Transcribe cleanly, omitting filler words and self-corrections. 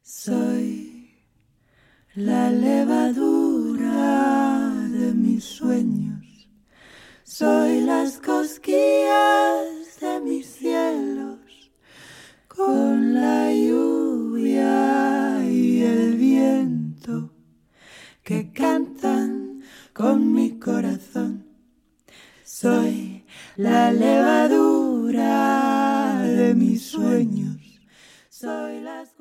Soy la levadura de mis sueños, soy las cosquillas de mis cielos, con la lluvia y el viento que cantan con mi corazón. Soy la levadura de mis sueños, soy las